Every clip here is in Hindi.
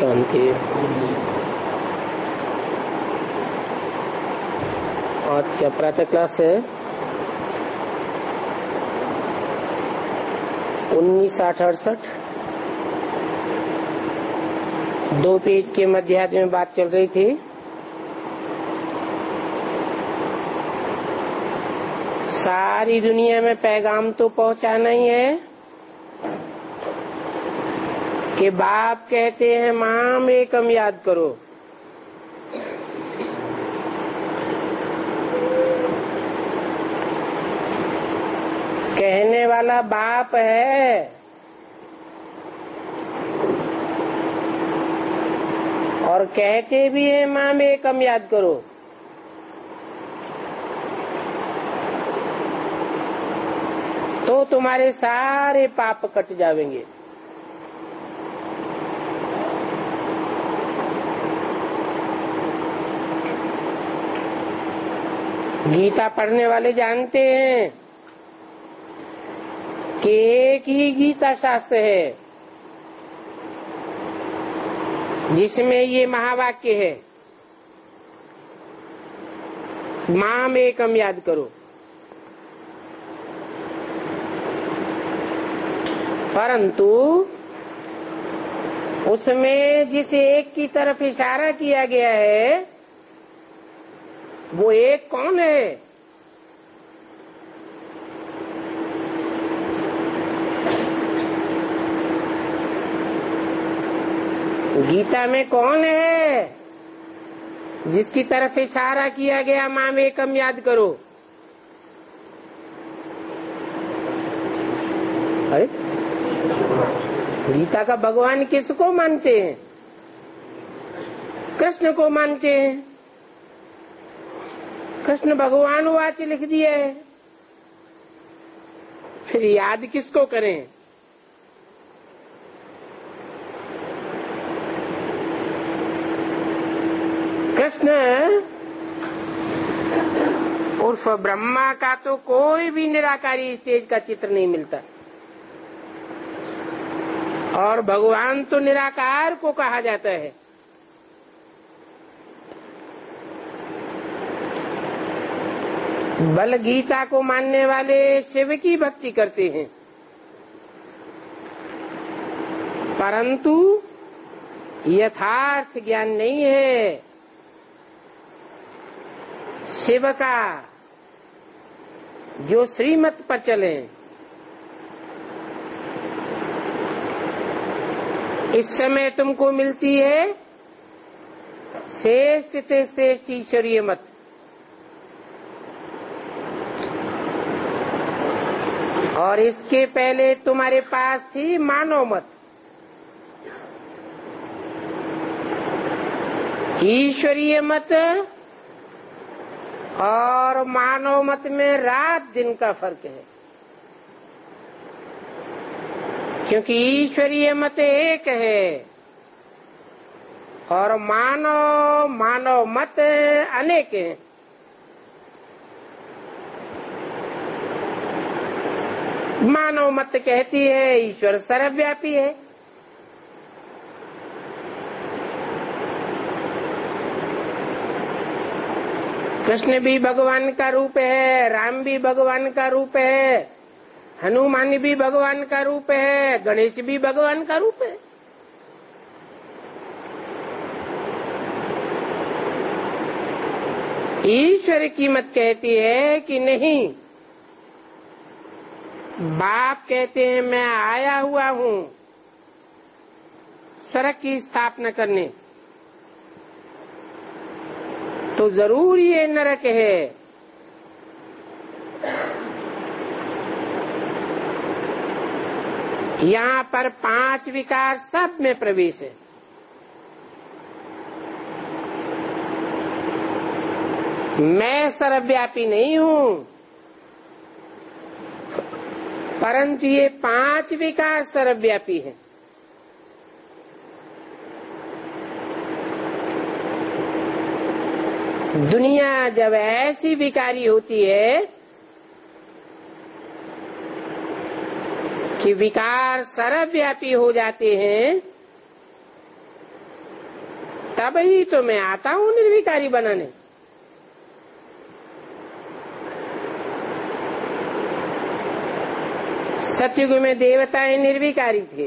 शांति। आज क्या प्रातः क्लास है? 1968 2 पेज के मध्याह्न में बात चल रही थी। सारी दुनिया में पैगाम तो पहुंचाना ही है कि बाप कहते हैं माम एकम याद करो। कहने वाला बाप है और कहते भी है माम एकम याद करो। तो तुम्हारे सारे पाप कट जाएंगे। गीता पढ़ने वाले जानते हैं कि एक ही गीता शास्त्र है जिसमें ये महावाक्य है, माम एकम याद करो। परंतु उसमें जिस एक की तरफ इशारा किया गया है वो एक कौन है? गीता में कौन है जिसकी तरफ इशारा किया गया माम एकम याद करो? अरे गीता का भगवान किसको मानते हैं? कृष्ण को मानते हैं। कृष्ण भगवान वाच लिख दिया है, फिर याद किसको करें? कृष्ण उर्फ ब्रह्मा का तो कोई भी निराकारी स्टेज का चित्र नहीं मिलता, और भगवान तो निराकार को कहा जाता है। बल गीता को मानने वाले शिव की भक्ति करते हैं, परंतु यथार्थ ज्ञान नहीं है शिव का जो श्रीमत पर चले। इस समय तुमको मिलती है श्रेष्ठ से श्रेष्ठ ईश्वरीय मत, और इसके पहले तुम्हारे पास थी मानव मत। ईश्वरीय मत और मानव मत में रात दिन का फर्क है, क्योंकि ईश्वरीय मत एक है और मानव मत अनेक हैं। मानव मत कहती है ईश्वर सर्वव्यापी है, कृष्ण भी भगवान का रूप है, राम भी भगवान का रूप है, हनुमान भी भगवान का रूप है, गणेश भी भगवान का रूप है। ईश्वर की मत कहती है कि नहीं, बाप कहते हैं मैं आया हुआ हूँ स्वर्ग की स्थापना करने, तो जरूर ये नरक है। यहाँ पर 5 विकार सब में प्रवेश है। मैं सर्वव्यापी नहीं हूँ, परंतु ये 5 विकार सर्वव्यापी है। दुनिया जब ऐसी विकारी होती है कि विकार सर्वव्यापी हो जाते हैं, तब ही तो मैं आता हूं निर्विकारी बनाने। सतयुग में देवताएं निर्विकारी थे,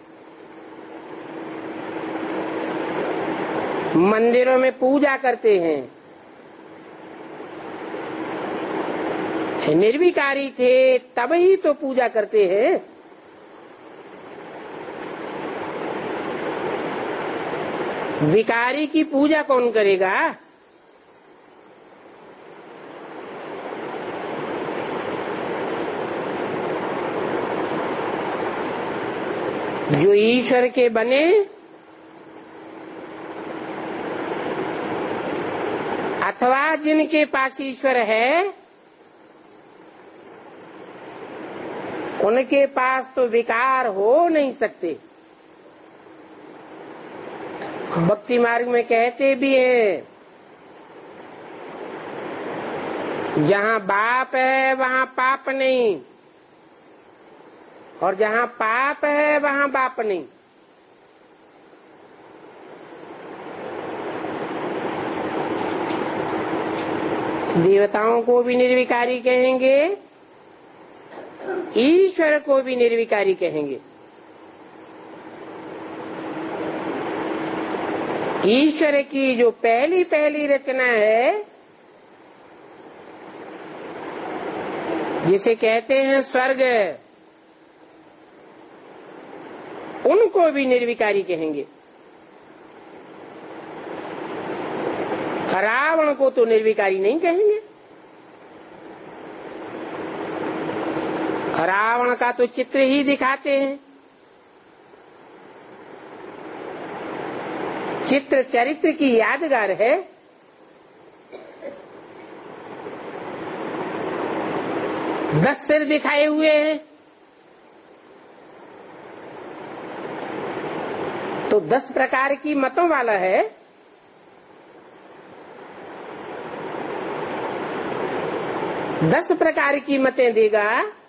मंदिरों में पूजा करते हैं, निर्विकारी थे तब ही तो पूजा करते हैं। विकारी की पूजा कौन करेगा? जो ईश्वर के बने अथवा जिनके पास ईश्वर है, उनके पास तो विकार हो नहीं सकते। भक्ति मार्ग में कहते भी हैं, जहाँ बाप है वहाँ पाप नहीं, और जहाँ पाप है वहाँ बाप नहीं। देवताओं को भी निर्विकारी कहेंगे, ईश्वर को भी निर्विकारी कहेंगे। ईश्वर की जो पहली पहली रचना है, जिसे कहते हैं स्वर्ग, उनको भी निर्विकारी कहेंगे। रावण को तो निर्विकारी नहीं कहेंगे। रावण का तो चित्र ही दिखाते हैं। चित्र चरित्र की यादगार है। दस सिर दिखाए हुए हैं, तो 10 प्रकार की मतों वाला है। दस प्रकार की मतें देगा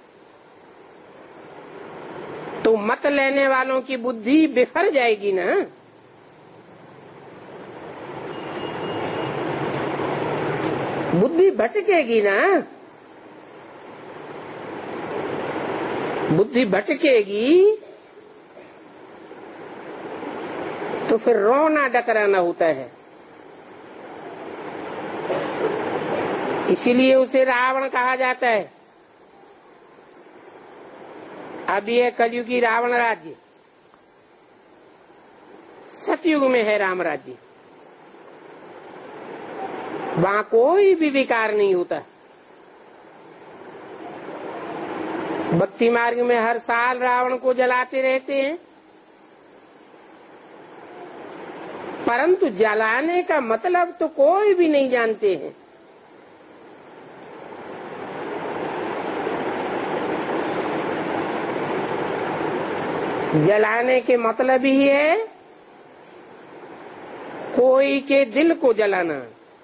तो मत लेने वालों की बुद्धि बिफर जाएगी ना। बुद्धि भटकेगी ना। बुद्धि भटकेगी तो फिर रोना डकराना होता है। इसीलिए उसे रावण कहा जाता है। अब यह कलयुगी रावण राज्य, सतयुग में है राम राज्य। वहां कोई भी विकार नहीं होता। भक्ति मार्ग में हर साल रावण को जलाते रहते हैं, परंतु जलाने का मतलब तो कोई भी नहीं जानते हैं। जलाने के मतलब ही है कोई के दिल को जलाना।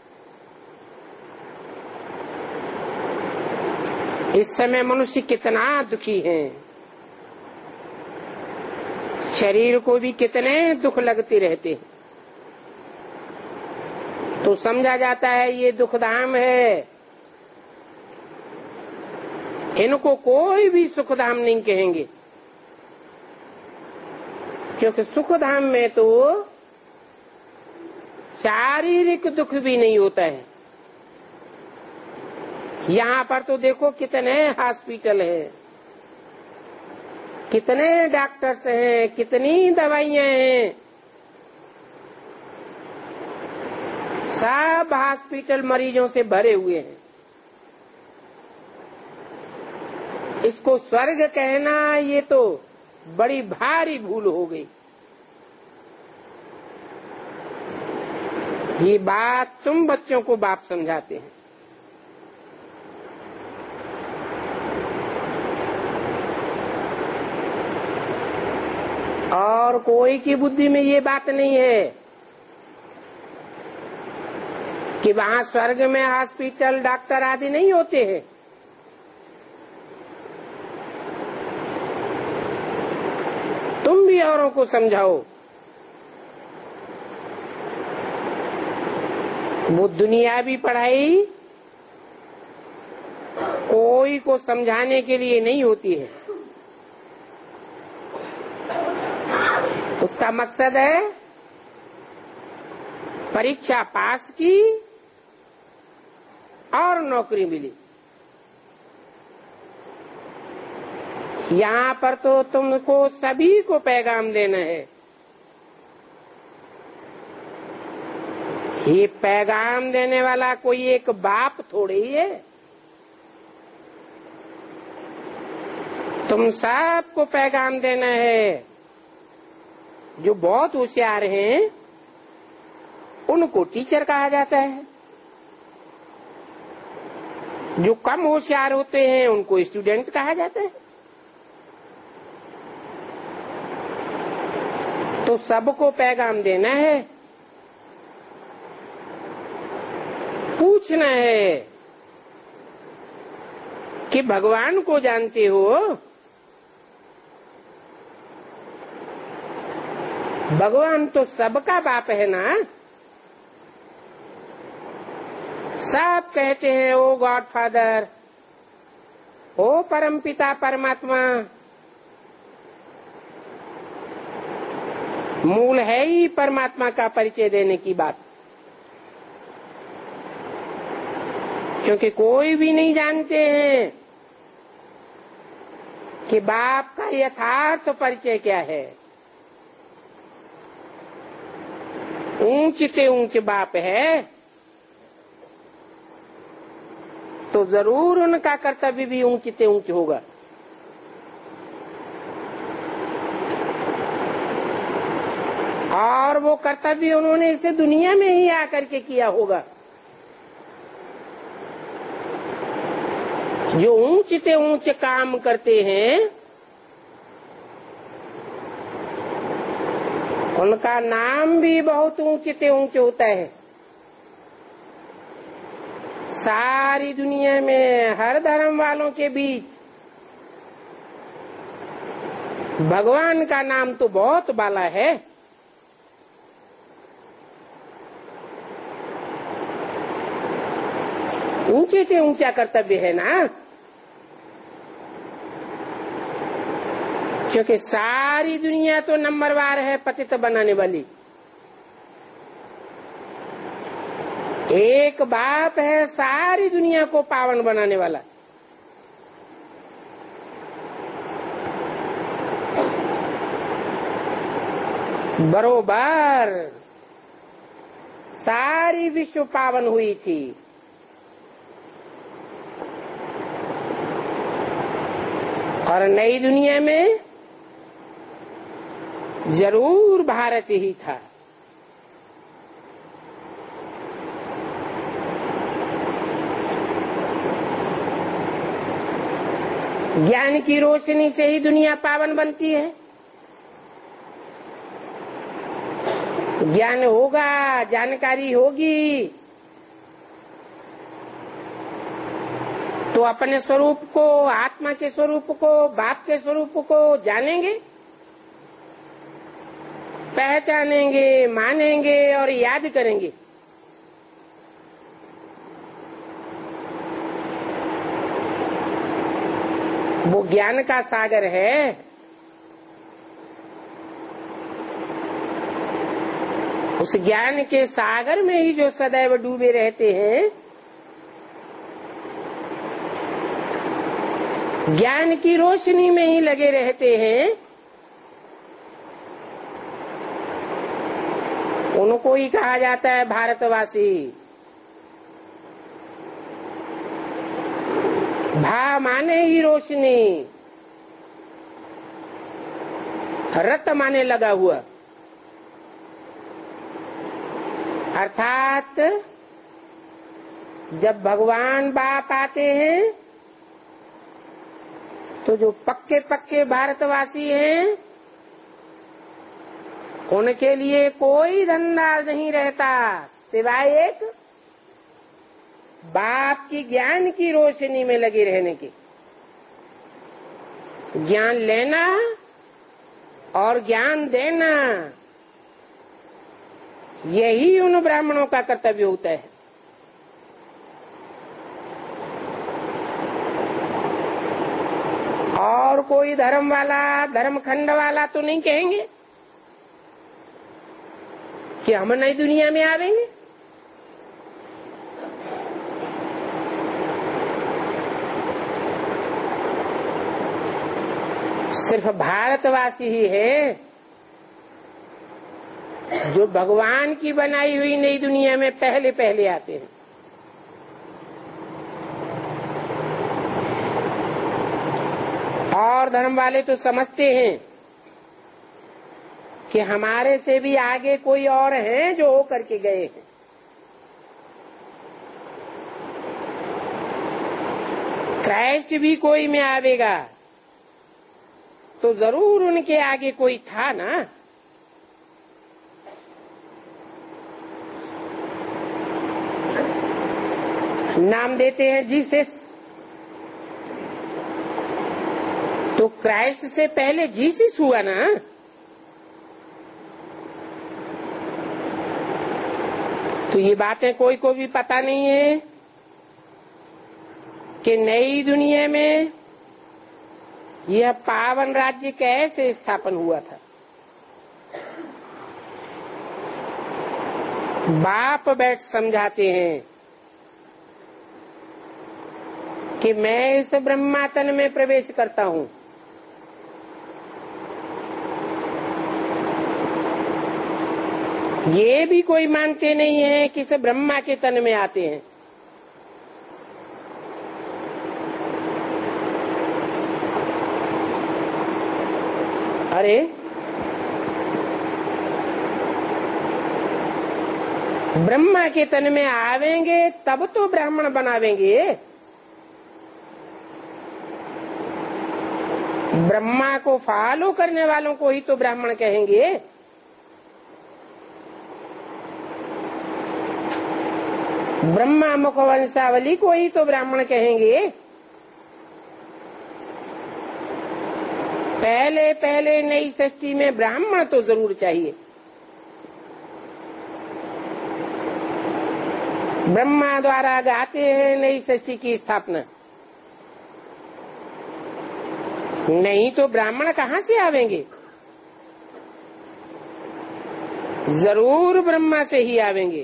इस समय मनुष्य कितना दुखी है, शरीर को भी कितने दुख लगते रहते हैं, तो समझा जाता है ये दुखधाम है। इनको कोई भी सुखधाम नहीं कहेंगे, क्योंकि सुखधाम में तो शारीरिक दुख भी नहीं होता है। यहाँ पर तो देखो कितने हॉस्पिटल हैं, कितने डॉक्टर्स हैं, कितनी दवाइयां हैं। सब हॉस्पिटल मरीजों से भरे हुए हैं। इसको स्वर्ग कहना ये तो बड़ी भारी भूल हो गई। ये बात तुम बच्चों को बाप समझाते हैं। और कोई की बुद्धि में ये बात नहीं है कि वहां स्वर्ग में हॉस्पिटल डॉक्टर आदि नहीं होते हैं। तुम भी औरों को समझाओ वो दुनियावी पढ़ाई कोई को समझाने के लिए नहीं होती है। उसका मकसद है परीक्षा पास की और नौकरी मिली। यहाँ पर तो तुमको सभी को पैगाम देना है। ये पैगाम देने वाला कोई एक बाप थोड़ी ही है। तुम सबको पैगाम देना है। जो बहुत होशियार हैं उनको टीचर कहा जाता है, जो कम होशियार होते हैं उनको स्टूडेंट कहा जाता है। तो सबको पैगाम देना है, पूछना है कि भगवान को जानते हो? भगवान तो सबका बाप है ना। सब कहते हैं ओ गॉड फादर, ओ परम पिता परमात्मा। मूल है ही परमात्मा का परिचय देने की बात, क्योंकि कोई भी नहीं जानते हैं कि बाप का यथार्थ परिचय क्या है। ऊंचते ऊंच बाप है तो जरूर उनका कर्तव्य भी ऊंचते ऊंच होगा। और वो कर्तव्य उन्होंने इसे दुनिया में ही आकर के किया होगा। जो ऊंचते ऊंच काम करते हैं उनका नाम भी बहुत ऊंचते ऊंच होता है। सारी दुनिया में हर धर्म वालों के बीच भगवान का नाम तो बहुत बाला है। ऊंचे से ऊंचा कर्तव्य है ना, क्योंकि सारी दुनिया तो नंबरवार है पतित बनाने वाली। एक बाप है सारी दुनिया को पावन बनाने वाला। बरोबर सारी विश्व पावन हुई थी। और नई दुनिया में जरूर भारत ही था। ज्ञान की रोशनी से ही दुनिया पावन बनती है। ज्ञान होगा, जानकारी होगी तो अपने स्वरूप को, आत्मा के स्वरूप को, बाप के स्वरूप को जानेंगे, पहचानेंगे, मानेंगे और याद करेंगे। वो ज्ञान का सागर है। उस ज्ञान के सागर में ही जो सदैव डूबे रहते हैं, ज्ञान की रोशनी में ही लगे रहते हैं, उनको ही कहा जाता है भारतवासी। भा माने ही रोशनी, रत माने लगा हुआ, अर्थात जब भगवान बाप आते हैं तो जो पक्के पक्के भारतवासी हैं उनके लिए कोई धंधा नहीं रहता सिवाय एक बाप की ज्ञान की रोशनी में लगे रहने की। ज्ञान लेना और ज्ञान देना, यही उन ब्राह्मणों का कर्तव्य होता है। और कोई धर्म वाला, धर्मखंड वाला तो नहीं कहेंगे कि हम नई दुनिया में आवेंगे। सिर्फ भारतवासी ही है जो भगवान की बनाई हुई नई दुनिया में पहले पहले आते हैं। और धर्म वाले तो समझते हैं कि हमारे से भी आगे कोई और हैं जो हो करके गए हैं। क्राइस्ट भी कोई में आवेगा तो जरूर उनके आगे कोई था ना। नाम देते हैं जीसस, तो क्राइस्ट से पहले जीसस हुआ ना। तो ये बातें कोई को भी पता नहीं है कि नई दुनिया में यह पावन राज्य कैसे स्थापन हुआ था। बाप बैठ समझाते हैं कि मैं इस ब्रह्मातन में प्रवेश करता हूं। ये भी कोई मानते नहीं है कि इस ब्रह्मा के तन में आते हैं। अरे ब्रह्मा के तन में आवेंगे तब तो ब्राह्मण बनावेंगे। ब्रह्मा को फॉलो करने वालों को ही तो ब्राह्मण कहेंगे। ब्रह्मा मुख वंशावली को ही तो ब्राह्मण कहेंगे। पहले पहले नई सृष्टि में ब्राह्मण तो जरूर चाहिए। ब्रह्मा द्वारा गाते हैं नई सृष्टि की स्थापना, नहीं तो ब्राह्मण कहाँ से आवेंगे? जरूर ब्रह्मा से ही आवेंगे।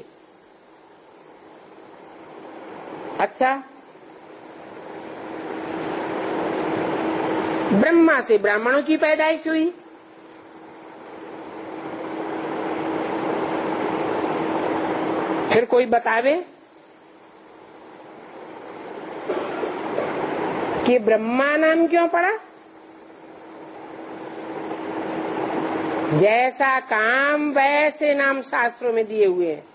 अच्छा, ब्रह्मा से ब्राह्मणों की पैदाइश हुई, फिर कोई बतावे कि ब्रह्मा नाम क्यों पड़ा? जैसा काम वैसे नाम शास्त्रों में दिए हुए हैं।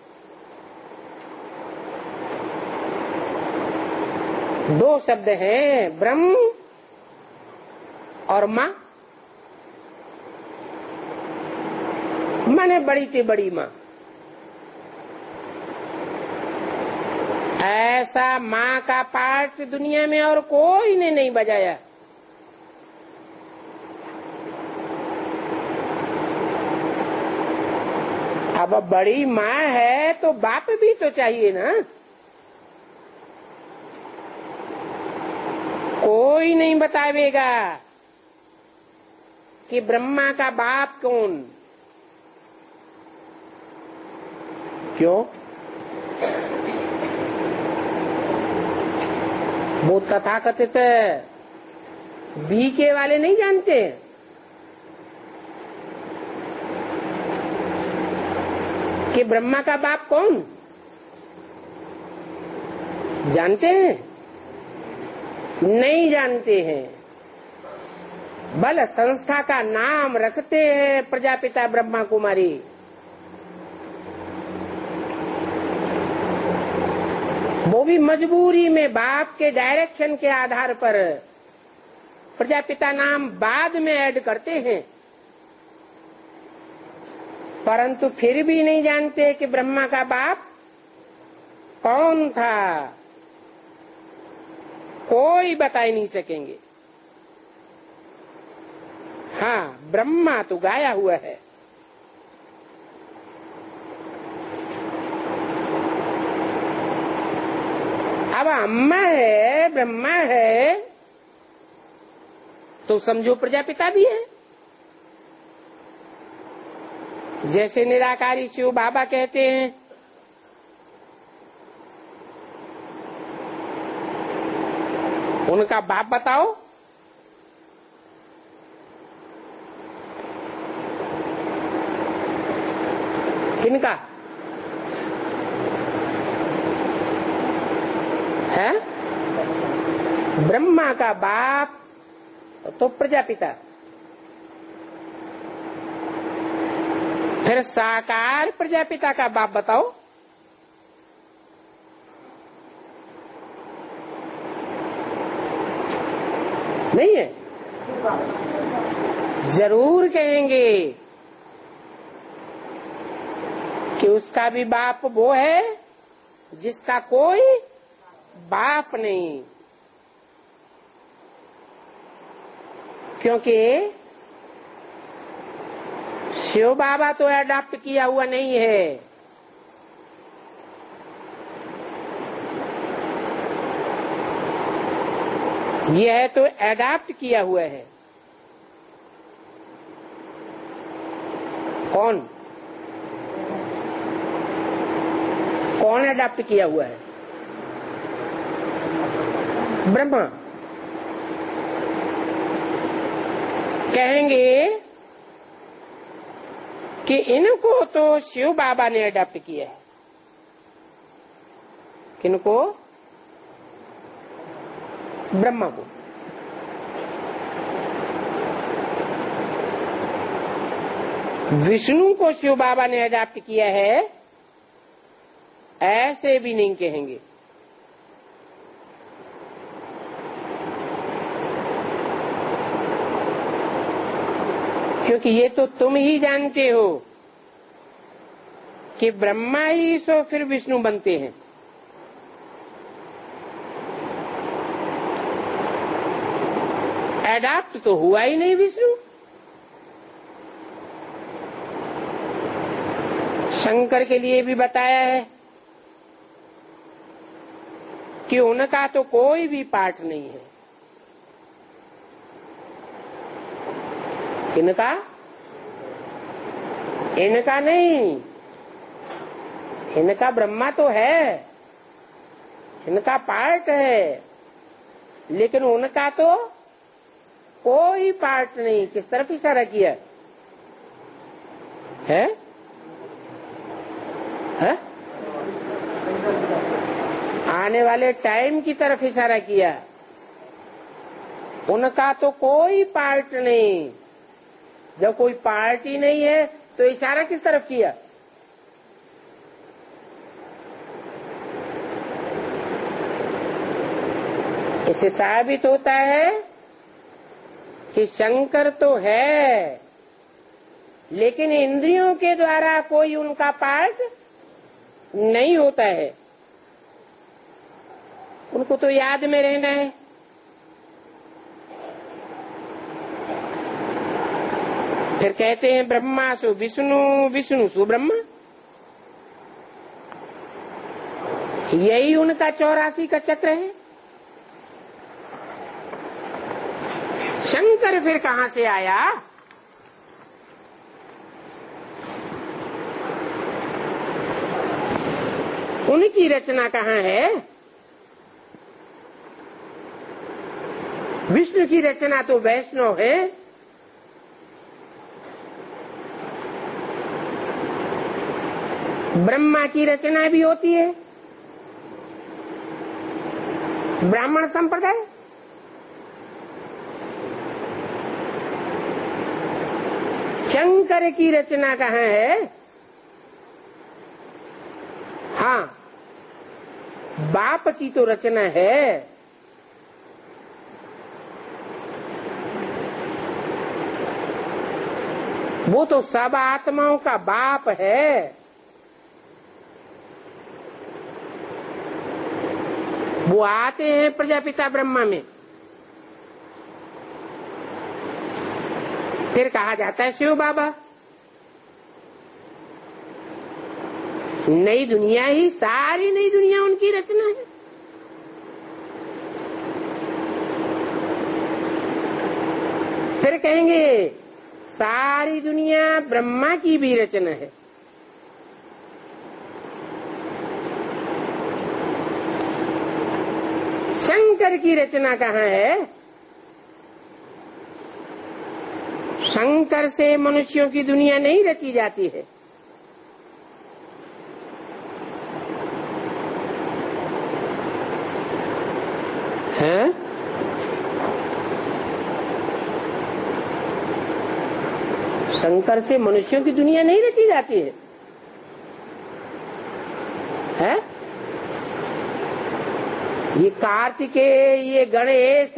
दो शब्द हैं, ब्रह्म और माँ। माने बड़ी से बड़ी माँ। ऐसा माँ का पाठ दुनिया में और कोई ने नहीं बजाया। अब बड़ी माँ है तो बाप भी तो चाहिए ना। कोई नहीं बतावेगा कि ब्रह्मा का बाप कौन। क्यों? वो तथाकथित बीके वाले नहीं जानते। कि ब्रह्मा का बाप कौन जानते हैं? नहीं जानते हैं। बल संस्था का नाम रखते हैं प्रजापिता ब्रह्मा कुमारी। वो भी मजबूरी में बाप के डायरेक्शन के आधार पर प्रजापिता नाम बाद में ऐड करते हैं, परंतु फिर भी नहीं जानते कि ब्रह्मा का बाप कौन था। कोई बता ही नहीं सकेंगे। हाँ, ब्रह्मा तो गाया हुआ है। अब अम्मा है, ब्रह्मा है, तो समझो प्रजापिता भी है। जैसे निराकारी शिव बाबा कहते हैं, उनका बाप बताओ। किनका है? ब्रह्मा का बाप तो प्रजापिता। फिर साकार प्रजापिता का बाप बताओ। नहीं है? जरूर कहेंगे कि उसका भी बाप वो है जिसका कोई बाप नहीं। क्योंकि शिव बाबा तो अडॉप्ट किया हुआ नहीं है, यह तो अडॉप्ट किया हुआ है। कौन कौन अडॉप्ट किया हुआ है? ब्रह्मा। कहेंगे कि इनको तो शिव बाबा ने अडॉप्ट किया है। किनको? ब्रह्मा को। विष्णु को शिव बाबा ने अडॉप्ट किया है, ऐसे भी नहीं कहेंगे। क्योंकि ये तो तुम ही जानते हो कि ब्रह्मा ही सो फिर विष्णु बनते हैं। अडॉप्ट तो हुआ ही नहीं विष्णु। शंकर के लिए भी बताया है कि उनका तो कोई भी पार्ट नहीं है। इनका इनका नहीं, इनका ब्रह्मा तो है, इनका पार्ट है, लेकिन उनका तो कोई पार्ट नहीं। किस तरफ इशारा किया है? आने वाले टाइम की तरफ इशारा किया। उनका तो कोई पार्ट नहीं। जब कोई पार्ट ही नहीं है तो इशारा किस तरफ किया? इससे साबित होता है कि शंकर तो है, लेकिन इंद्रियों के द्वारा कोई उनका पार्ट नहीं होता है। उनको तो याद में रहना है। फिर कहते हैं ब्रह्मा सु विष्णु, विष्णु सु ब्रह्मा। यही उनका 84 का चक्र है। शंकर फिर कहां से आया? उनकी रचना कहां है? विष्णु की रचना तो वैष्णव है। ब्रह्मा की रचना भी होती है ब्राह्मण संप्रदाय। शंकर की रचना कहाँ है? हाँ, बाप की तो रचना है। वो तो सब आत्माओं का बाप है। वो आते हैं प्रजापिता ब्रह्मा में। फिर कहा जाता है शिव बाबा। नई दुनिया ही, सारी नई दुनिया उनकी रचना है। फिर कहेंगे सारी दुनिया ब्रह्मा की भी रचना है। शंकर की रचना कहाँ है? शंकर से मनुष्यों की दुनिया नहीं रची जाती है। हैं? शंकर से मनुष्यों की दुनिया नहीं रची जाती है, है? ये कार्तिकेय, ये गणेश,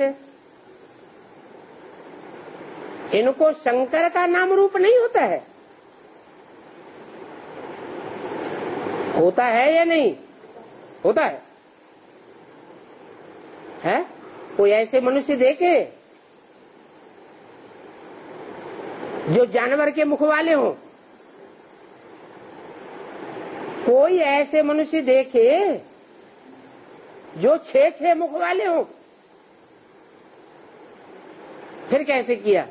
इनको शंकर का नाम रूप नहीं होता है। होता है या नहीं होता है? है? कोई ऐसे मनुष्य देखे जो जानवर के मुख वाले हों? कोई ऐसे मनुष्य देखे जो 6 मुख वाले हों? फिर कैसे किया?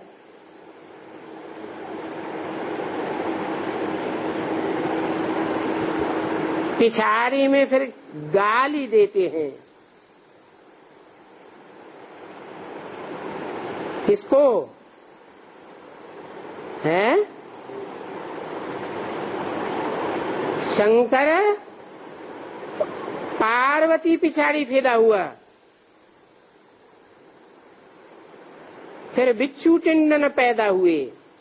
पिछाड़ी में फिर गाली देते हैं। किसको? है शंकर पार्वती पिछाड़ी फेदा हुआ, फिर बिच्छू टिंडन पैदा हुए।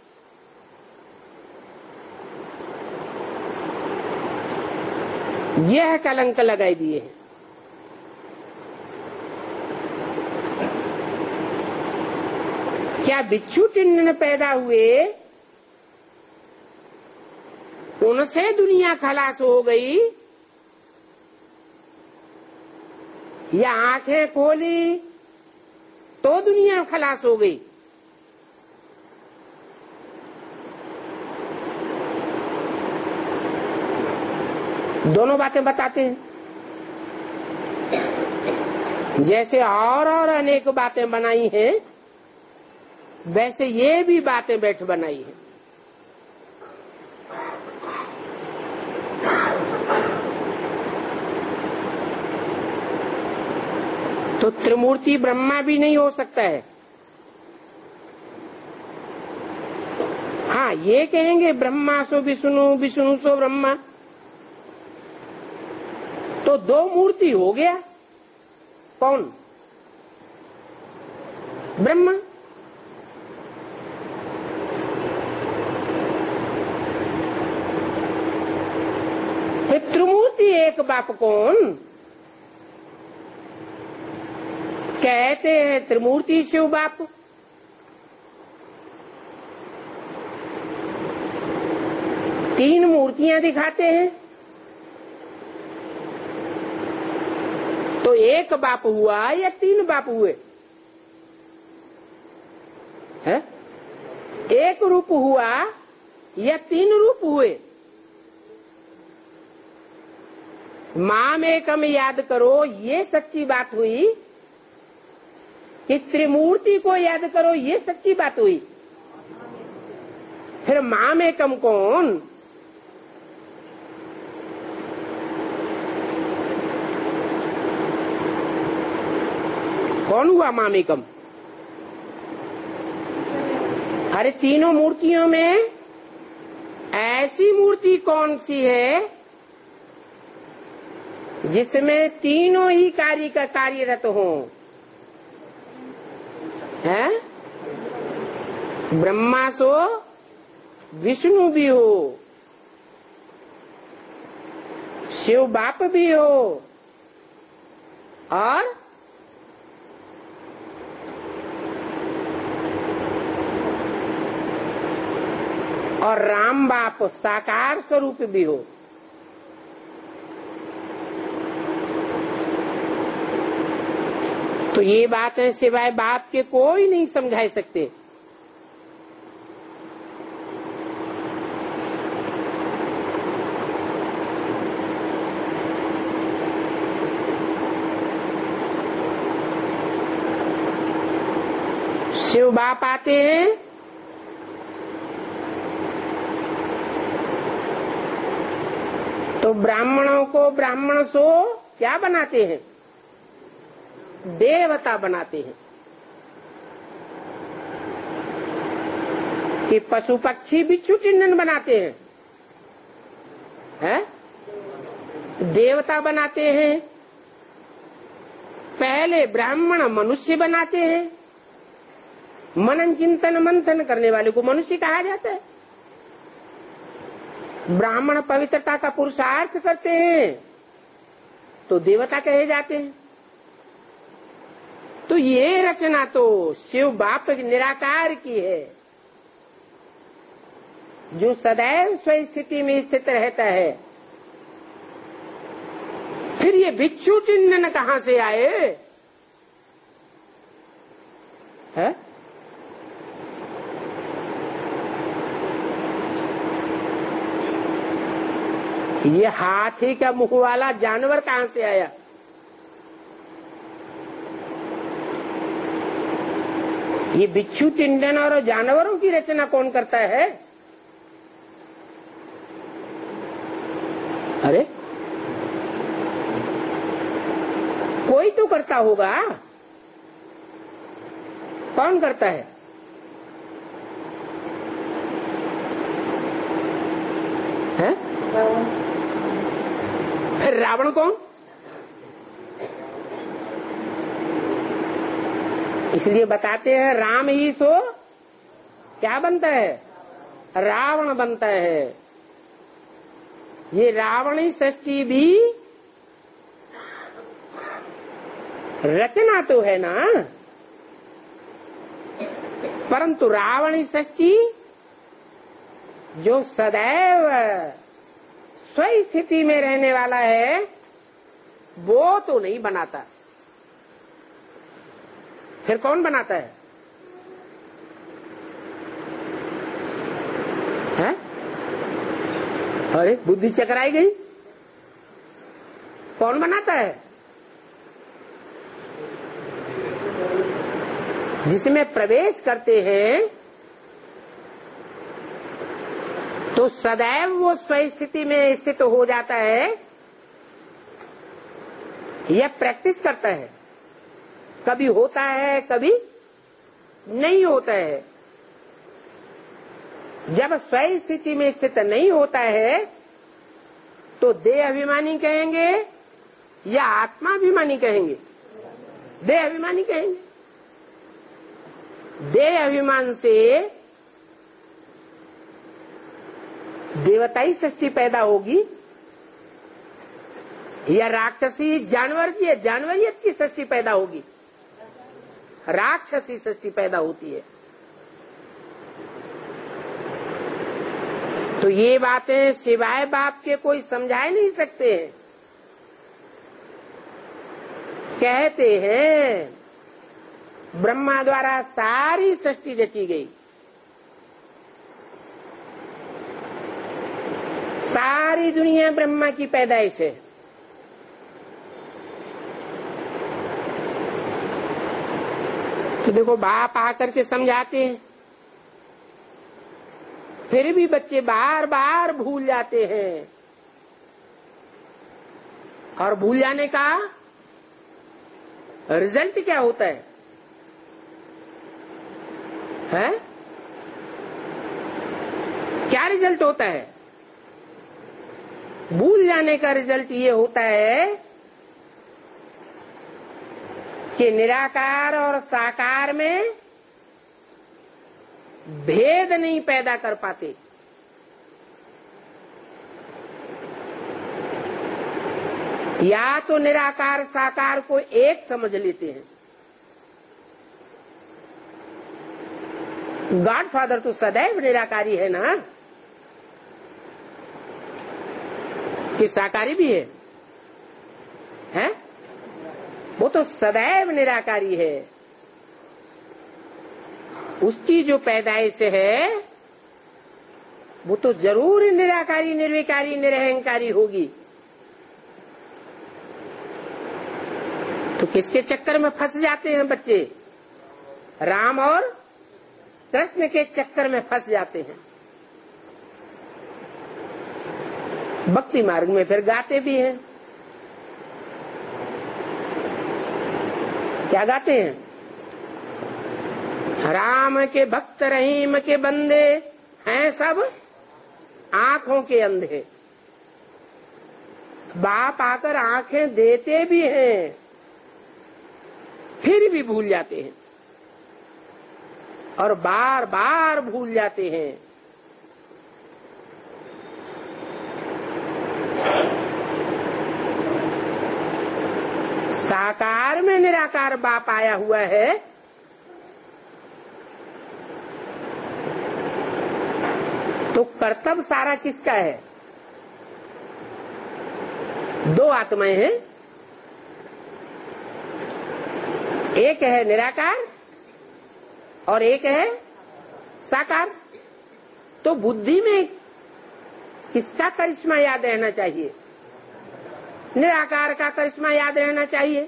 यह कलंक लगाई दिए हैं। क्या बिच्छू टिंडन पैदा हुए उनसे दुनिया खलास हो गई, या आंखें खोली तो दुनिया खलास हो गई? दोनों बातें बताते हैं। जैसे और अनेक बातें बनाई हैं, वैसे ये भी बातें बैठ बनाई है। तो त्रिमूर्ति ब्रह्मा भी नहीं हो सकता है। हाँ, ये कहेंगे ब्रह्मा सो विष्णु, विष्णु सो ब्रह्मा, तो 2 मूर्ति हो गया। कौन? ब्रह्मा। फिर त्रिमूर्ति एक बाप कौन? कहते हैं त्रिमूर्ति शिव बाप। तीन मूर्तियां दिखाते हैं तो एक बाप हुआ या 3 बाप हुए? है? एक रूप हुआ या 3 रूप हुए? माम एकम याद करो, ये सच्ची बात हुई कि त्रिमूर्ति को याद करो, ये सच्ची बात हुई। फिर माम एकम कौन? कौन हुआ माम एकम? अरे तीनों मूर्तियों में ऐसी मूर्ति कौन सी है जिसमें तीनों ही कार्य का कार्यरत हो? है? ब्रह्मा सो विष्णु भी हो, शिव बाप भी हो, और राम बाप साकार स्वरूप भी हो। तो ये बात है, सिवाय बाप के कोई नहीं समझा सकते। शिव बाप आते हैं, तो ब्राह्मणों को ब्राह्मण सो क्या बनाते हैं? देवता बनाते हैं। कि पशु पक्षी बिच्छू चिन्हन बनाते हैं, देवता बनाते हैं। पहले ब्राह्मण मनुष्य बनाते हैं, मनन चिंतन मंथन करने वाले को मनुष्य कहा जाता है। ब्राह्मण पवित्रता का पुरुषार्थ करते हैं तो देवता कहे जाते हैं। तो ये रचना तो शिव बाप निराकार की है, जो सदैव स्व स्थिति में स्थित रहता है। फिर ये बिच्छू चिन्हन कहां से आए? है? ये हाथी का मुख वाला जानवर कहां से आया? ये बिच्छू चिंतन और जानवरों की रचना कौन करता है? अरे कोई तो करता होगा। कौन करता है? हैं? फिर रावण कौन? इसलिए बताते हैं राम ही सो क्या बनता है? रावण बनता है। ये रावणी षष्ठी भी रचना तो है ना, परंतु रावणी षष्ठी जो सदैव स्व स्थिति में रहने वाला है वो तो नहीं बनाता। फिर कौन बनाता है? हैं? अरे बुद्धि चकराई गई। कौन बनाता है? जिसमें प्रवेश करते हैं तो सदैव वो स्व स्थिति में स्थित हो जाता है। यह प्रैक्टिस करता है, कभी होता है कभी नहीं होता है। जब स्व स्थिति में स्थित नहीं होता है तो देह अभिमानी कहेंगे या आत्माभिमानी कहेंगे? देह अभिमानी कहेंगे। देह अभिमान से देवताई सृष्टि पैदा होगी या राक्षसी जानवरियत की सृष्टि पैदा होगी? राक्षसी सृष्टि पैदा होती है। तो ये बातें सिवाय बाप के कोई समझा नहीं सकते हैं। कहते हैं ब्रह्मा द्वारा सारी सृष्टि रची गई, सारी दुनिया ब्रह्मा की पैदाइश है। तो देखो बाप आकर के समझाते हैं, फिर भी बच्चे बार बार भूल जाते हैं। और भूल जाने का रिजल्ट क्या होता है? हैं? क्या रिजल्ट होता है? भूल जाने का रिजल्ट ये होता है कि निराकार और साकार में भेद नहीं पैदा कर पाते। या तो निराकार साकार को एक समझ लेते हैं। गॉडफादर तो सदैव निराकारी है ना, कि साकारी भी है? हैं? वो तो सदैव निराकारी है। उसकी जो पैदाइश है वो तो जरूर निराकारी, निर्विकारी, निरहंकारी होगी। तो किसके चक्कर में फंस जाते हैं बच्चे? राम और कृष्ण के चक्कर में फंस जाते हैं। भक्ति मार्ग में फिर गाते भी हैं। क्या गाते हैं? राम के भक्त रहीम के बंदे हैं सब आंखों के अंधे। बाप आकर आंखें देते भी हैं, फिर भी भूल जाते हैं और बार बार भूल जाते हैं। साकार में निराकार बाप आया हुआ है, तो कर्तव्य सारा किसका है? दो आत्माएं हैं, एक है निराकार और एक है साकार। तो बुद्धि में किसका करिश्मा याद रहना चाहिए? निराकार का करिश्मा याद रहना चाहिए।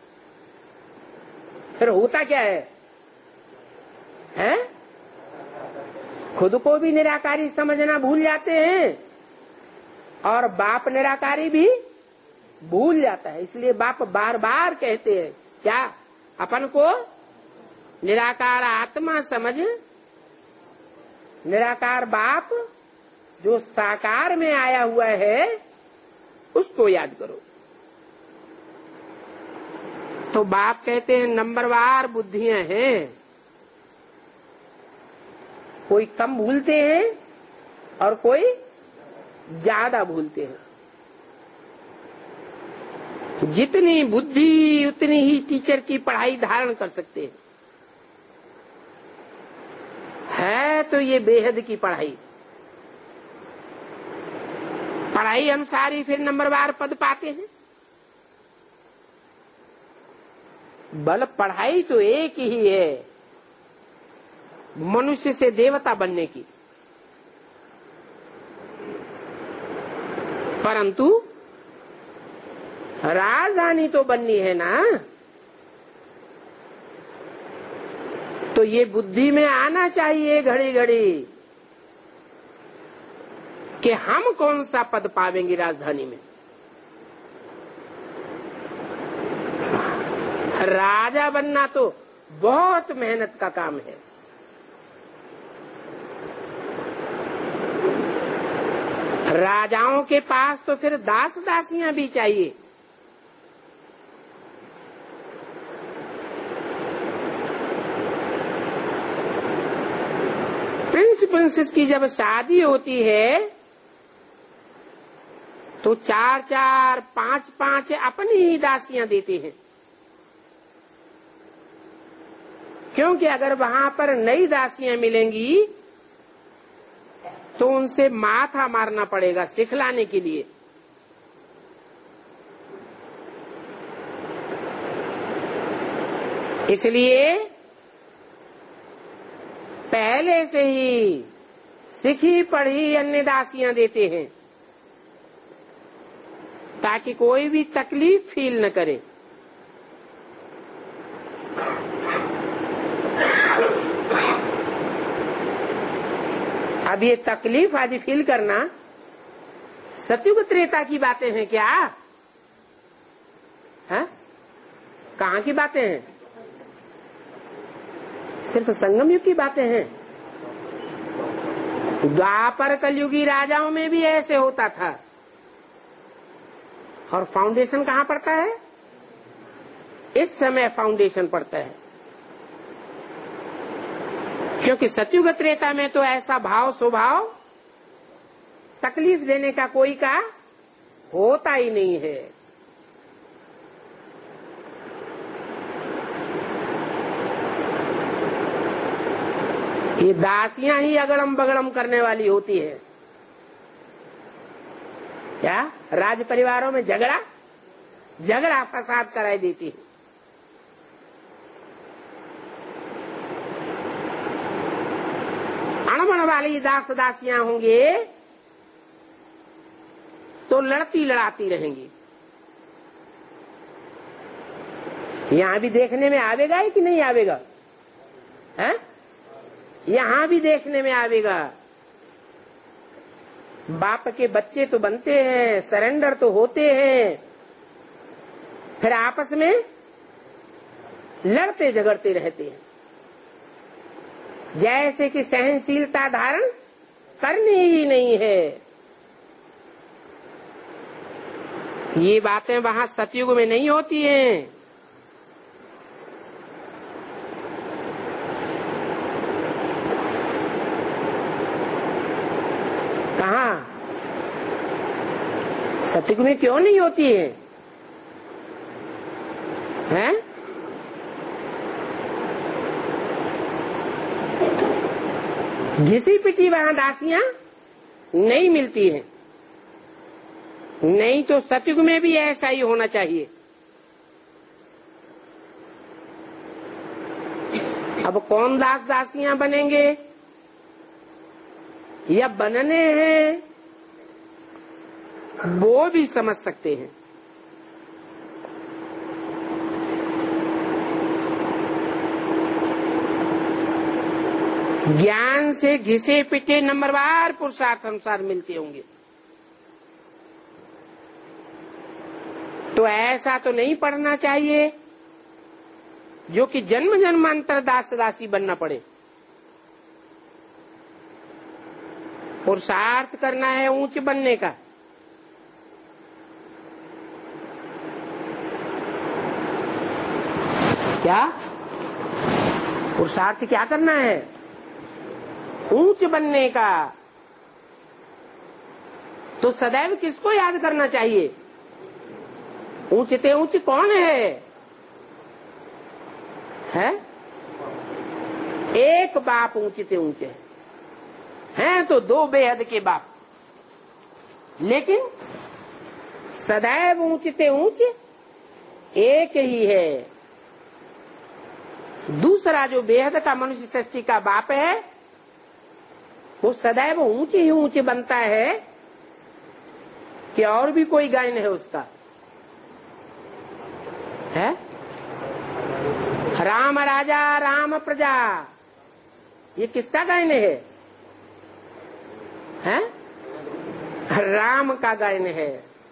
फिर होता क्या है? खुद को भी निराकारी समझना भूल जाते हैं और बाप निराकारी भी भूल जाता है। इसलिए बाप बार बार कहते हैं क्या? अपन को निराकार आत्मा समझ, निराकार बाप जो साकार में आया हुआ है उसको याद करो। तो बाप कहते हैं नंबरवार बुद्धियां हैं, कोई कम भूलते हैं और कोई ज्यादा भूलते हैं। जितनी बुद्धि उतनी ही टीचर की पढ़ाई धारण कर सकते हैं। है तो ये बेहद की पढ़ाई, पढ़ाई अनुसार ही फिर नंबरवार पद पाते हैं। बल पढ़ाई तो एक ही है, मनुष्य से देवता बनने की, परंतु राजधानी तो बननी है ना। तो ये बुद्धि में आना चाहिए घड़ी घड़ी कि हम कौन सा पद पावेंगे राजधानी में। राजा बनना तो बहुत मेहनत का काम है। राजाओं के पास तो फिर दास दासियां भी चाहिए। प्रिंसेस की जब शादी होती है तो 4-4, 5-5 अपनी ही दासियां देते हैं, क्योंकि अगर वहां पर नई दासियां मिलेंगी तो उनसे माथा मारना पड़ेगा सिखलाने के लिए। इसलिए पहले से ही सीखी पढ़ी अन्य दासियां देते हैं ताकि कोई भी तकलीफ फील न करे। अब ये तकलीफ आदि फील करना सतयुग त्रेता की बातें हैं क्या? है? कहाँ की बातें हैं? सिर्फ संगम युग की बातें हैं। द्वापर कलयुगी राजाओं में भी ऐसे होता था। और फाउंडेशन कहाँ पड़ता है? इस समय फाउंडेशन पड़ता है, क्योंकि सतयुग त्रेता में तो ऐसा भाव स्वभाव तकलीफ देने का कोई का होता ही नहीं है। ये दासियां ही अगड़म बगड़म करने वाली होती है। क्या राज परिवारों में झगड़ा फसाद कराई देती है। अणबण वाली दास दासियां होंगे तो लड़ती लड़ाती रहेंगी। यहां भी देखने में आवेगा कि नहीं आवेगा? है? यहां भी देखने में आवेगा। बाप के बच्चे तो बनते हैं, सरेंडर तो होते हैं, फिर आपस में लड़ते झगड़ते रहते हैं, जैसे कि सहनशीलता धारण करनी ही नहीं है। ये बातें वहां सतयुग में नहीं होती हैं। कहाँ? सतयुग में क्यों नहीं होती है? हैं? घिसी पिटी वहां दासियां नहीं मिलती हैं। नहीं तो सतयुग में भी ऐसा ही होना चाहिए। अब कौन दास दासियां बनेंगे या बनने हैं, वो भी समझ सकते हैं। ज्ञान से घिसे पिटे नंबरवार पुरुषार्थ अनुसार मिलते होंगे। तो ऐसा तो नहीं पढ़ना चाहिए जो कि जन्म जन्मांतर दास दासी बनना पड़े। पुरुषार्थ करना है ऊंच बनने का। क्या पुरुषार्थ क्या करना है? ऊंच बनने का। तो सदैव किसको याद करना चाहिए? ऊंचते ऊंच कौन है? एक बाप ऊंचते ऊंचे हैं तो दो बेहद के बाप, लेकिन सदैव ऊंचते ऊंच एक ही है। दूसरा जो बेहद का मनुष्य सृष्टि का बाप है वो सदैव ऊंचे ही ऊंचे बनता है कि और भी कोई गायन है उसका? है राम राजा राम प्रजा, ये किसका गायन है? राम का गायन है।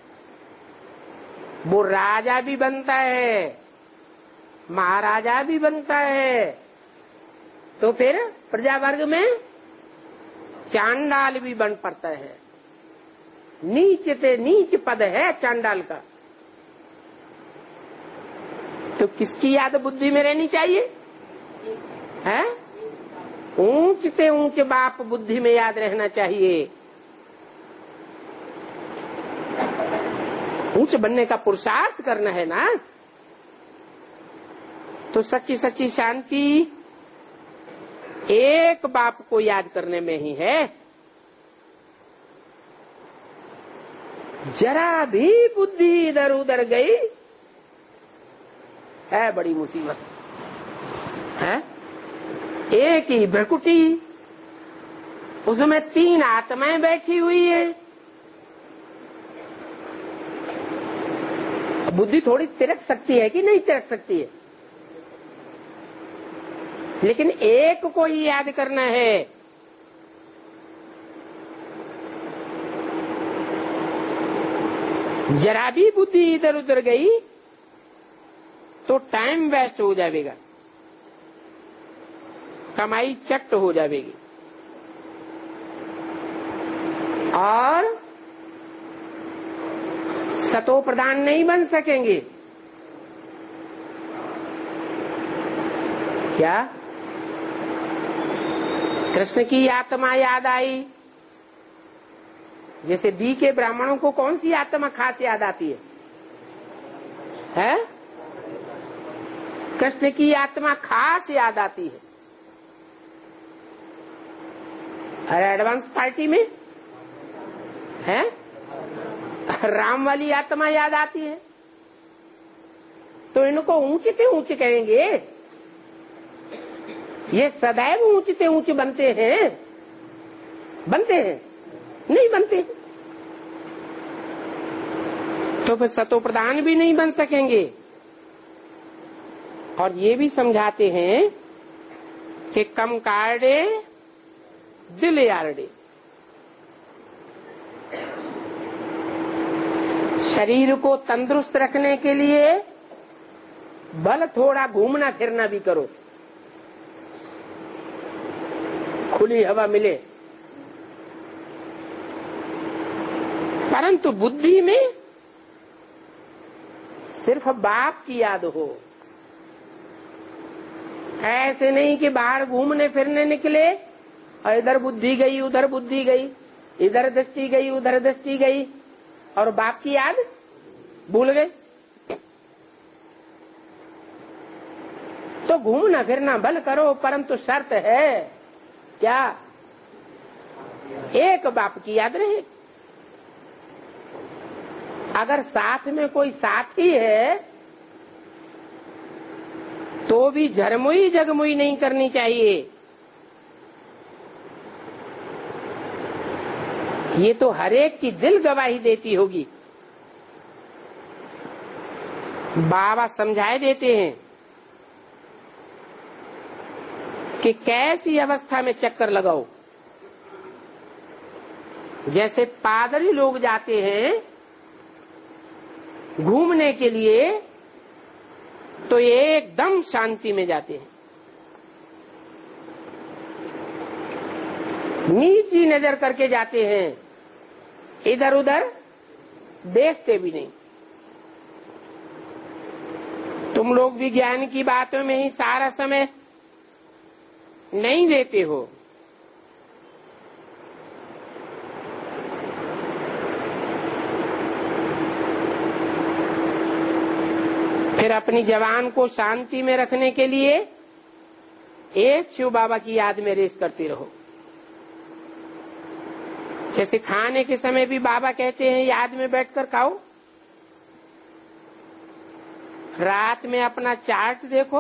वो राजा भी बनता है, महाराजा भी बनता है, तो फिर प्रजा वर्ग में चांडाल भी बन पड़ता है। नीच से नीच पद है चांडाल का। तो किसकी याद बुद्धि में रहनी चाहिए? है ऊंच से ऊंच बाप बुद्धि में याद रहना चाहिए। ऊंच बनने का पुरुषार्थ करना है ना। तो सच्ची सच्ची शांति एक बाप को याद करने में ही है। जरा भी बुद्धि इधर उधर गई है बड़ी मुसीबत है। एक ही भ्रकुटी, उसमें तीन आत्माएं बैठी हुई है। बुद्धि थोड़ी तिरक सकती है कि नहीं तिरक सकती है, लेकिन एक को ही याद करना है। जरा भी बुद्धि इधर उधर गई तो टाइम वेस्ट हो जाएगा, कमाई चट हो जाएगी और सतो प्रधान नहीं बन सकेंगे। क्या कृष्ण की आत्मा याद आई? जैसे डी के ब्राह्मणों को कौन सी आत्मा खास याद आती है? कृष्ण की आत्मा खास याद आती है। अरे एडवांस पार्टी में है राम वाली आत्मा याद आती है। तो इनको ऊंचे से ऊंचे कहेंगे। ये सदैव ऊंचे से ऊंचे बनते हैं? बनते हैं? नहीं बनते। तो फिर सतो प्रधान भी नहीं बन सकेंगे। और ये भी समझाते हैं कि कम काटे दिल यारडे। शरीर को तंदुरुस्त रखने के लिए भल थोड़ा घूमना फिरना भी करो, खुली हवा मिले, परंतु बुद्धि में सिर्फ बाप की याद हो। ऐसे नहीं कि बाहर घूमने फिरने निकले और इधर बुद्धि गई उधर बुद्धि गई, इधर दृष्टि गई उधर दृष्टि गई और बाप की याद भूल गए। तो घूमना फिरना भल करो, परंतु शर्त है क्या? एक बाप की याद रहे। अगर साथ में कोई साथी है तो भी झरमुई जगमुई नहीं करनी चाहिए। ये तो हरेक की दिल गवाही देती होगी। बाबा समझाए देते हैं कि कैसी अवस्था में चक्कर लगाओ। जैसे पादरी लोग जाते हैं घूमने के लिए तो ये एकदम शांति में जाते हैं, नीची नजर करके जाते हैं, इधर उधर देखते भी नहीं। तुम लोग विज्ञान की बातों में ही सारा समय नहीं देते हो। फिर अपनी जवान को शांति में रखने के लिए एक शिव बाबा की याद में रेस करते रहो। जैसे खाने के समय भी बाबा कहते हैं याद में बैठकर खाओ। रात में अपना चार्ट देखो,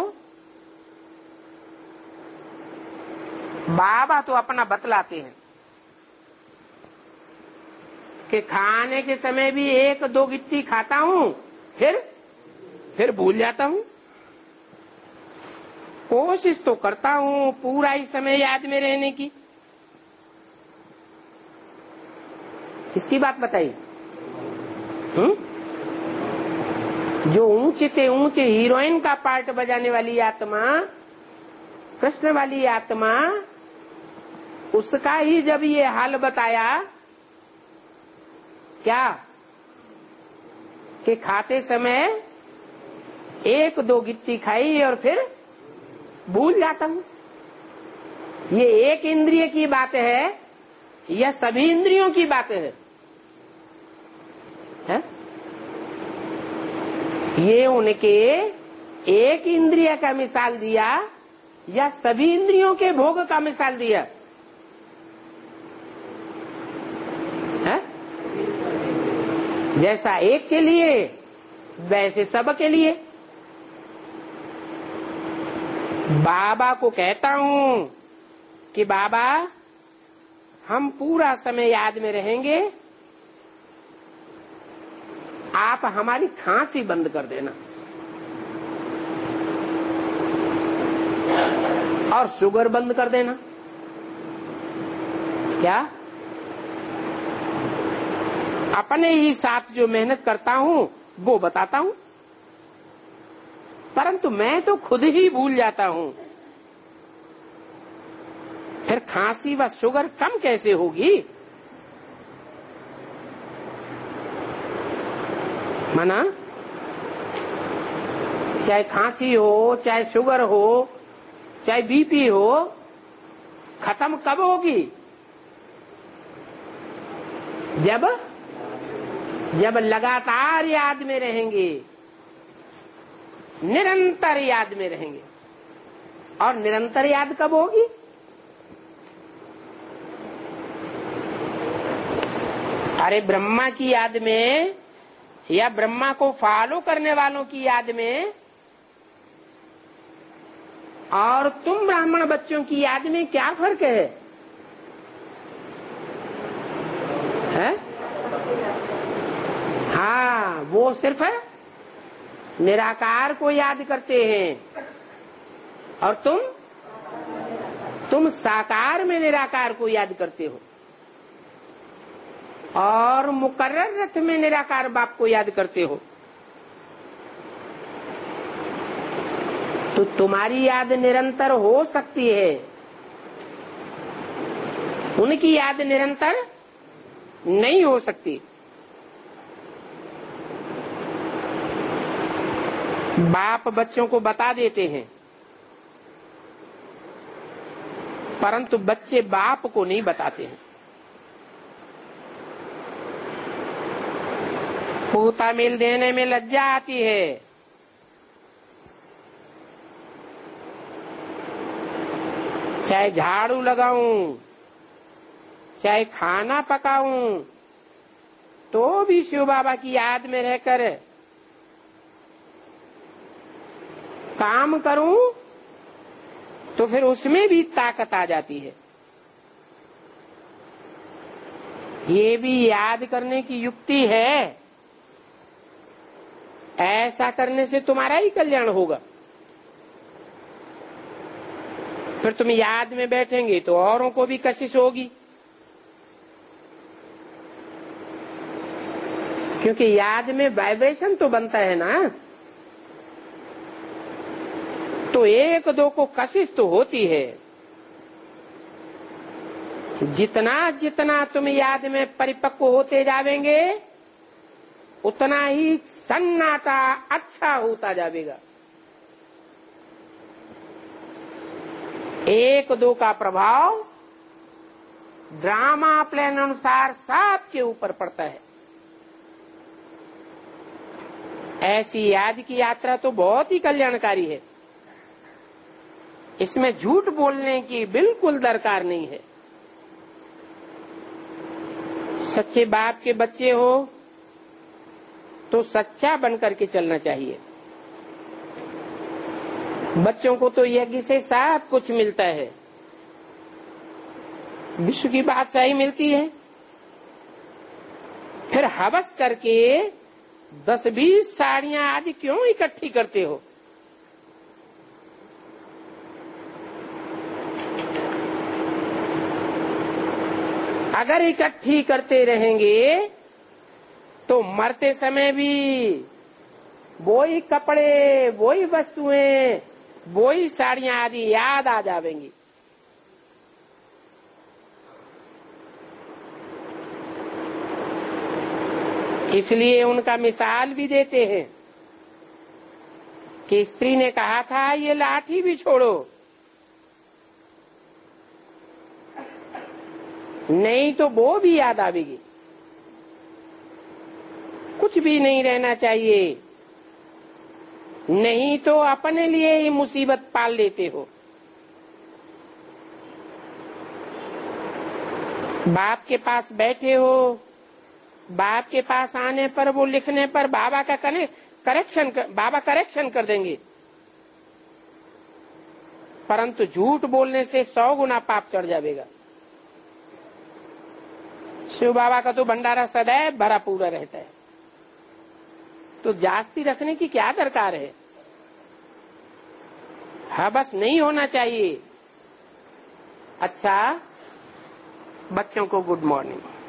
बाबा तो अपना बतलाते हैं कि खाने के समय भी एक दो गिट्टी खाता हूँ, फिर भूल जाता हूँ। कोशिश तो करता हूँ पूरा ही समय याद में रहने की। किसकी बात बताई? जो ऊंचे से ऊंचे हीरोइन का पार्ट बजाने वाली आत्मा, कृष्ण वाली आत्मा, उसका ही जब ये हाल बताया क्या कि खाते समय एक दो गिट्टी खाई और फिर भूल जाता हूँ। ये एक इंद्रिय की बात है या सभी इंद्रियों की बात है? ये उनके एक इंद्रिय का मिसाल दिया या सभी इंद्रियों के भोग का मिसाल दिया है? जैसा एक के लिए वैसे सब के लिए। बाबा को कहता हूँ कि बाबा हम पूरा समय याद में रहेंगे, आप हमारी खांसी बंद कर देना और शुगर बंद कर देना। क्या? अपने ही साथ जो मेहनत करता हूँ वो बताता हूँ, परंतु मैं तो खुद ही भूल जाता हूँ। फिर खांसी व शुगर कम कैसे होगी? माना चाहे खांसी हो, चाहे शुगर हो, चाहे बीपी हो, खत्म कब होगी? जब लगातार याद में रहेंगे, निरंतर याद में रहेंगे। और निरंतर याद कब होगी? अरे ब्रह्मा की याद में या ब्रह्मा को फॉलो करने वालों की याद में और तुम ब्राह्मण बच्चों की याद में क्या फर्क है? हाँ, वो सिर्फ निराकार को याद करते हैं और तुम तुम साकार में निराकार को याद करते हो और मुकर्रर रथ में निराकार बाप को याद करते हो, तो तुम्हारी याद निरंतर हो सकती है, उनकी याद निरंतर नहीं हो सकती। बाप बच्चों को बता देते हैं, परंतु बच्चे बाप को नहीं बताते हैं। पूता मेल देने में लज्जा आती है, चाहे झाड़ू लगाऊं, चाहे खाना पकाऊं, तो भी शिव बाबा की याद में रहकर काम करूं तो फिर उसमें भी ताकत आ जाती है। ये भी याद करने की युक्ति है। ऐसा करने से तुम्हारा ही कल्याण होगा। फिर तुम याद में बैठेंगे तो औरों को भी कशिश होगी, क्योंकि याद में वाइब्रेशन तो बनता है ना, तो एक दो को कशिश तो होती है। जितना जितना तुम याद में परिपक्व होते जावेंगे, उतना ही सन्नाटा अच्छा होता जाएगा। एक दो का प्रभाव ड्रामा प्लान अनुसार सबके ऊपर पड़ता है। ऐसी याद की यात्रा तो बहुत ही कल्याणकारी है। इसमें झूठ बोलने की बिल्कुल दरकार नहीं है। सच्चे बाप के बच्चे हो तो सच्चा बनकर के चलना चाहिए। बच्चों को तो यज्ञ से सब कुछ मिलता है, विश्व की बादशाही मिलती है। फिर हवस करके 10-20 साड़ियां आज क्यों इकट्ठी करते हो? अगर इकट्ठी करते रहेंगे तो मरते समय भी वही कपड़े, वही वस्तुएं, वही साड़ियां आदि याद आ जाएंगी। इसलिए उनका मिसाल भी देते हैं कि स्त्री ने कहा था ये लाठी भी छोड़ो, नहीं तो वो भी याद आवेगी। कुछ भी नहीं रहना चाहिए, नहीं तो अपने लिए ही मुसीबत पाल लेते हो। बाप के पास बैठे हो, बाप के पास आने पर वो लिखने पर बाबा का बाबा करेक्शन कर देंगे, परंतु झूठ बोलने से 100 गुना पाप चढ़ जाएगा। शिव बाबा का तो भंडारा सदैव भरा पूरा रहता है, तो जास्ती रखने की क्या दरकार है? हवस नहीं होना चाहिए। अच्छा, बच्चों को गुड मॉर्निंग।